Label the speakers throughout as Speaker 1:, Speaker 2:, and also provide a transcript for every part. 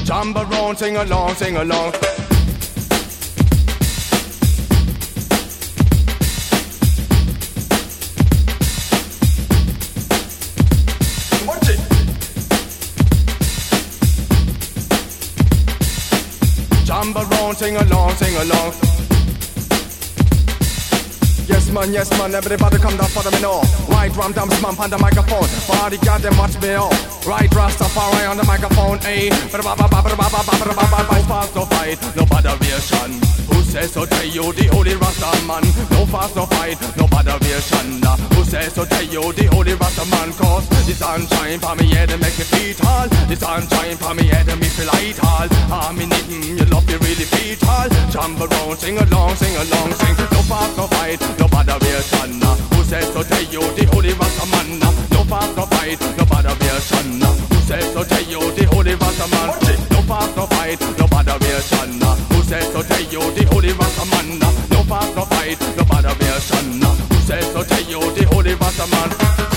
Speaker 1: Jump around, sing along, sing along. Watch it. Jump around, sing along, sing along. Yes man, everybody come down for the know. Right ram dam smump on the microphone. Body got them watch me out. Right Rastafari on the microphone, ayy. No fast, no fight, no botheration. Who says so tell you the holy Rasta man? No fast, no fight, no botheration. Who says so tell you the holy Rasta man? Cause the sunshine for me head and make me feet all. The sunshine for me head and me feel light all. I'm in it, you love you really feet all. Jump around, sing along, sing along, sing. No fast, no fight, no botheration. Who says so tell you the holy Rasta man? No fast, no fight, no botheration. Who says so tell you the holy Rasta man? No fast, no fight, no botheration. Who says so tell you the holy Rasta man? No fast, no fight, no botheration. Who says so tell you the holy Rasta man?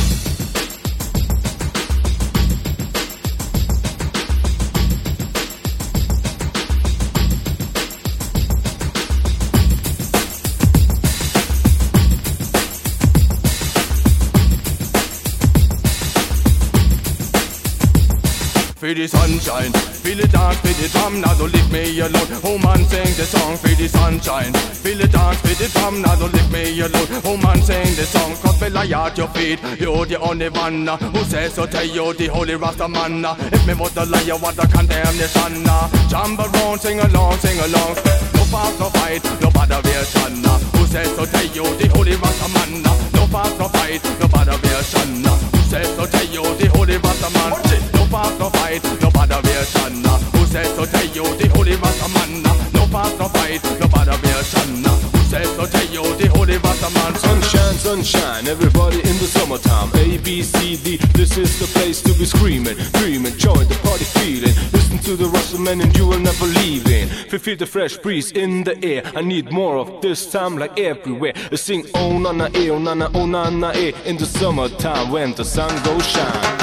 Speaker 1: Feel the sunshine, feel the dance, feel the drum, now don't leave me alone. Oh man, sing the song, feel the sunshine, feel the dance, feel the drum, now don't leave me alone. Oh man, sing the song, cause me lie at your feet. You're the only one who says so tell you the holy Rasta man. If me was the liar, what a condemnation. Jump around, sing along, sing along. No fast, no fight, no botheration. Who says so tell you the holy Rasta man? No fast, no fight, no botheration. Who says so tell you the holy Rasta man? No fast, no fight, no botheration. Who says so tell you the holy Rasta man? No fast, no fight, no botheration. Who says so tell you the holy Rasta man?
Speaker 2: Sunshine, sunshine, everybody in the summertime. A, B, C, D, this is the place to be screaming, dreaming, join the party feeling. Listen to the Rasta man and you will never leave in. Feel the fresh breeze in the air. I need more of this time like everywhere. Sing oh nana eh, oh nana eh. In the summertime when the sun goes shine.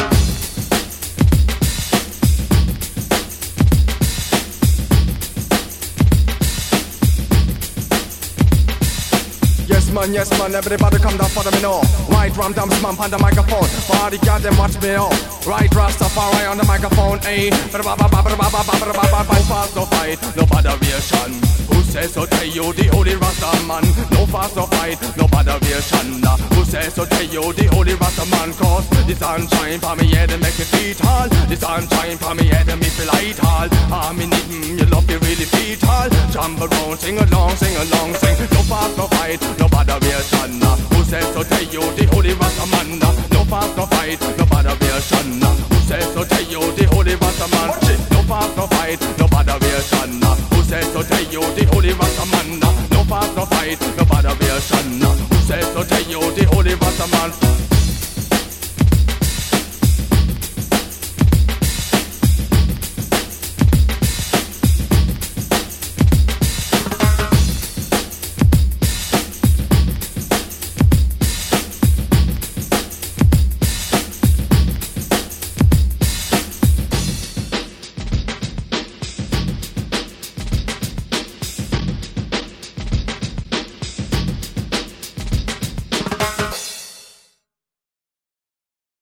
Speaker 1: Yes man, everybody come down for the know. Right ram dam smump on the microphone. Body got them watch me out. Right Rastafari on the microphone, ayy. No fast, no fight, no botheration. Who says so tell you the holy Rasta man? No fast, no fight, no botheration. Who says so tell you the holy Rasta man? Cause the sunshine for me head and make me feet all. The sunshine for me head and me feel light all. I'm in it, you love you really feet all. Jump around, sing along, sing along, sing. No fast, no fight, no botheration. Who says so tell you the holy Rasta man? No fast, no fight, no botheration. Who says so tell you the holy Rasta man? No fast, no fight, no botheration. Who says so tell you the holy Rasta man? No fast, no fight, no botheration. Who says so tell you the holy Rasta man?